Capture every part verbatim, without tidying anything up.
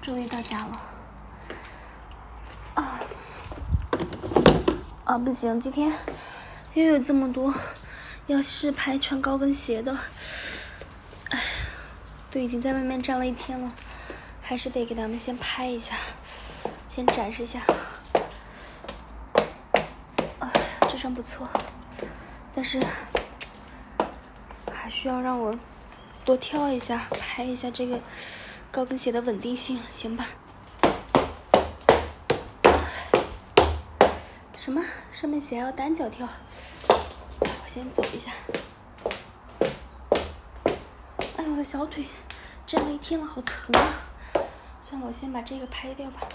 终于到家了。啊啊，不行，今天又有这么多要试拍穿高跟鞋的，哎，都已经在外面站了一天了，还是得给他们先拍一下，先展示一下。啊，这身不错，但是还需要让我多挑一下，拍一下这个高跟鞋的稳定性，行吧？什么？上面写要单脚跳，我先走一下。哎，我的小腿站了一天了，好疼啊！算了，我先把这个拍掉吧。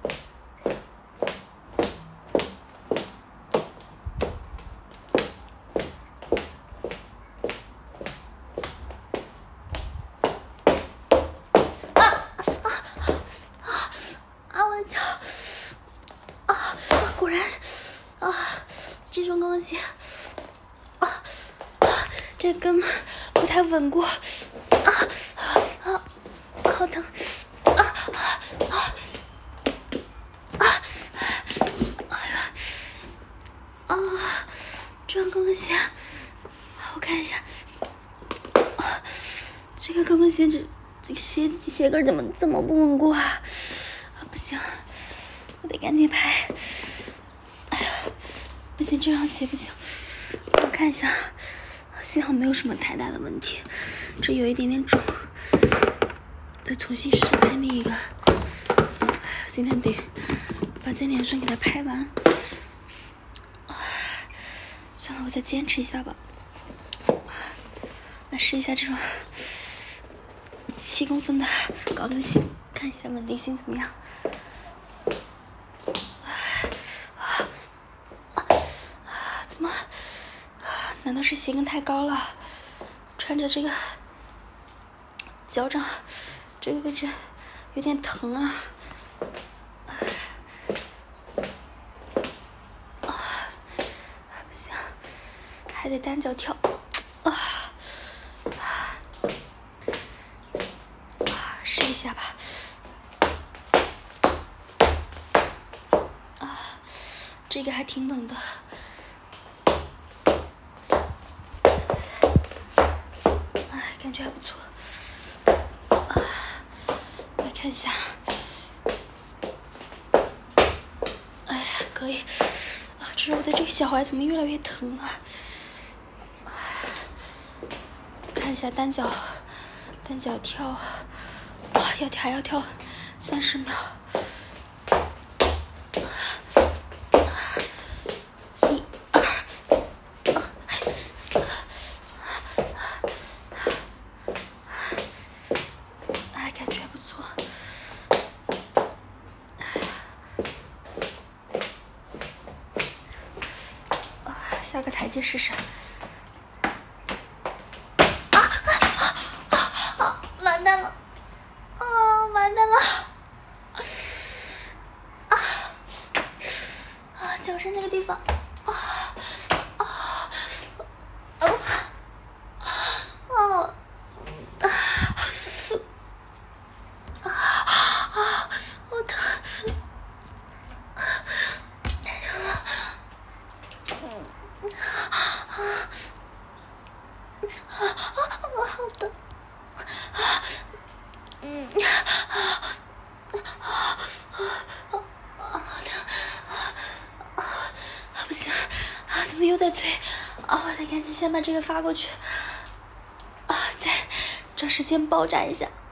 果然，啊，这双高跟鞋，啊，啊这跟不太稳过，啊啊，好疼，啊啊啊，哎呀，啊，这双高跟鞋，我看一下，啊，这个高跟鞋这这个鞋鞋跟怎么这么不稳过啊？啊，不行，我得赶紧拍。不行，这双鞋不行，我看一下，幸好没有什么太大的问题，这有一点点肿，再重新试拍另一个。今天得把这两双给它拍完。算了，我再坚持一下吧。来试一下这双七公分的高跟鞋，看一下稳定性怎么样。难道是鞋跟太高了？穿着这个脚掌这个位置有点疼啊！啊，不行，还得单脚跳啊！啊，试一下吧。啊，这个还挺稳的。感觉还不错，啊，来看一下，哎呀，可以，啊，只是我的这个脚踝怎么越来越疼啊？看一下单脚，单脚跳，啊，要跳还要跳三十秒。下个台阶试试。啊啊啊！完蛋了！啊，完蛋了！啊啊！脚上这个地方，啊啊啊啊啊啊！好疼！太疼了！嗯。啊啊啊！好疼！啊，嗯，啊啊啊啊！好疼！啊啊！不行！啊，怎么又在催？啊，我得赶紧先把这个发过去。啊，再找时间包扎一下。